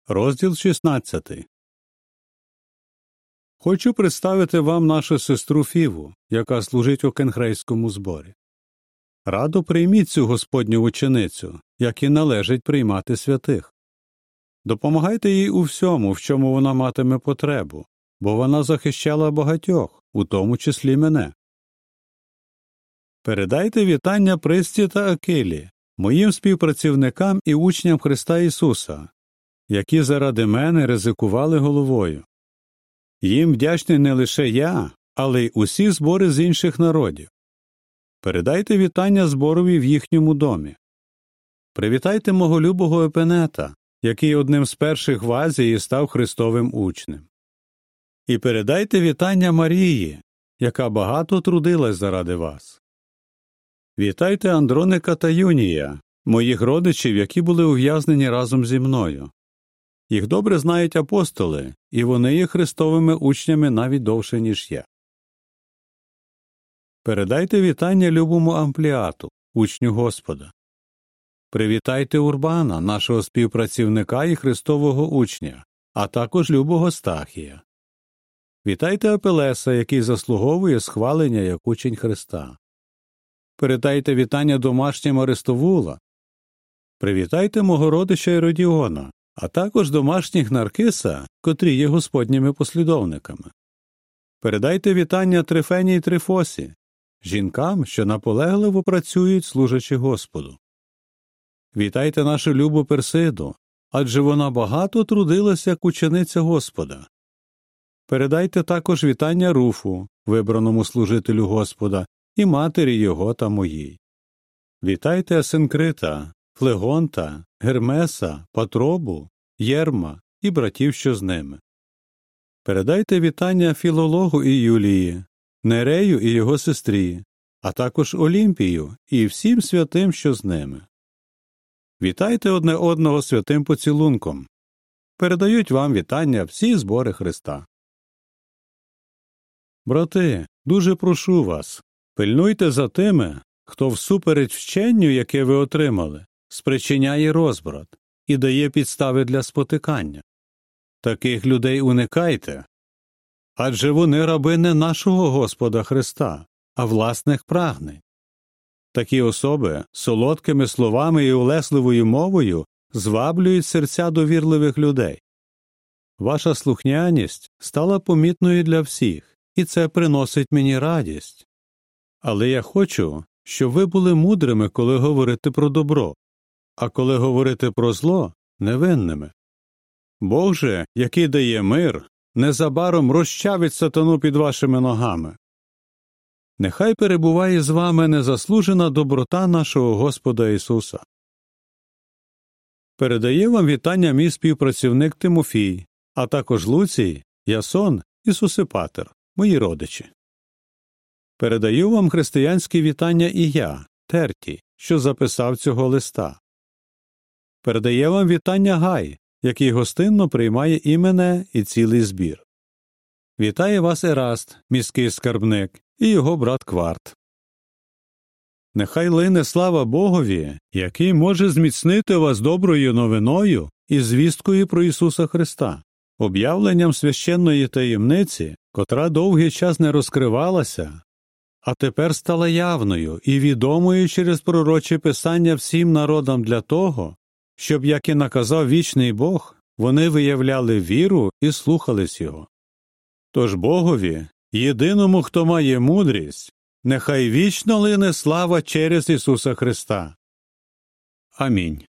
Розділ 16. Хочу представити вам нашу сестру Фіву, яка служить у кенхрейському зборі. Радо прийміть цю Господню ученицю, як і належить приймати святих. Допомагайте їй у всьому, в чому вона матиме потребу, бо вона захищала багатьох, у тому числі мене. Передайте вітання Присті та Акилі, моїм співпрацівникам і учням Христа Ісуса, які заради мене ризикували головою. Їм вдячний не лише я, але й усі збори з інших народів. Передайте вітання зборові в їхньому домі. Привітайте мого любого Епенета, який одним з перших в Азії став Христовим учнем. І передайте вітання Марії, яка багато трудилась заради вас. Вітайте Андроника та Юнія, моїх родичів, які були ув'язнені разом зі мною. Їх добре знають апостоли, і вони є Христовими учнями навіть довше, ніж я. Передайте вітання любому Ампліату, учню Господа. Привітайте Урбана, нашого співпрацівника і Христового учня, а також любого Стахія. Вітайте Апелеса, який заслуговує схвалення як учень Христа. Передайте вітання домашнім Аристовула. Привітайте мого родича Іродіона, а також домашніх Наркиса, котрі є Господніми послідовниками. Передайте вітання Трифені й Трифосі, жінкам, що наполегливо працюють, служачи Господу. Вітайте нашу любу Персиду, адже вона багато трудилася як учениця Господа. Передайте також вітання Руфу, вибраному служителю Господа, і матері його та моїй. Вітайте Асинкрита, Флегонта, Гермеса, Патробу, Єрма і братів, що з ними. Передайте вітання Філологу і Юлії, Нерею і його сестрі, а також Олімпію і всім святим, що з ними. Вітайте одне одного святим поцілунком. Передають вам вітання всі збори Христа. Брати, дуже прошу вас, пильнуйте за тими, хто всупереч вченню, яке ви отримали, спричиняє розбрат і дає підстави для спотикання. Таких людей уникайте, адже вони раби не нашого Господа Христа, а власних прагнень. Такі особи солодкими словами і улесливою мовою зваблюють серця довірливих людей. Ваша слухняність стала помітною для всіх, і це приносить мені радість. Але я хочу, щоб ви були мудрими, коли говорите про добро, а коли говорите про зло – невинними. Бог же, який дає мир, незабаром розчавить сатану під вашими ногами. Нехай перебуває з вами незаслужена доброта нашого Господа Ісуса. Передає вам вітання мій співпрацівник Тимофій, а також Луцій, Ясон і Сосипатер, мої родичі. Передаю вам християнські вітання і я, Тертій, що записав цього листа. Передає вам вітання Гай, який гостинно приймає і мене, і цілий збір. Вітає вас Ераст, міський скарбник, і його брат Кварт. Нехай лине слава Богові, який може зміцнити вас доброю новиною і звісткою про Ісуса Христа, об'явленням священної таємниці, котра довгий час не розкривалася, а тепер стала явною і відомою через пророче писання всім народам для того, щоб, як і наказав вічний Бог, вони виявляли віру і слухались Його. Тож Богові, єдиному, хто має мудрість, нехай вічно лине слава через Ісуса Христа. Амінь.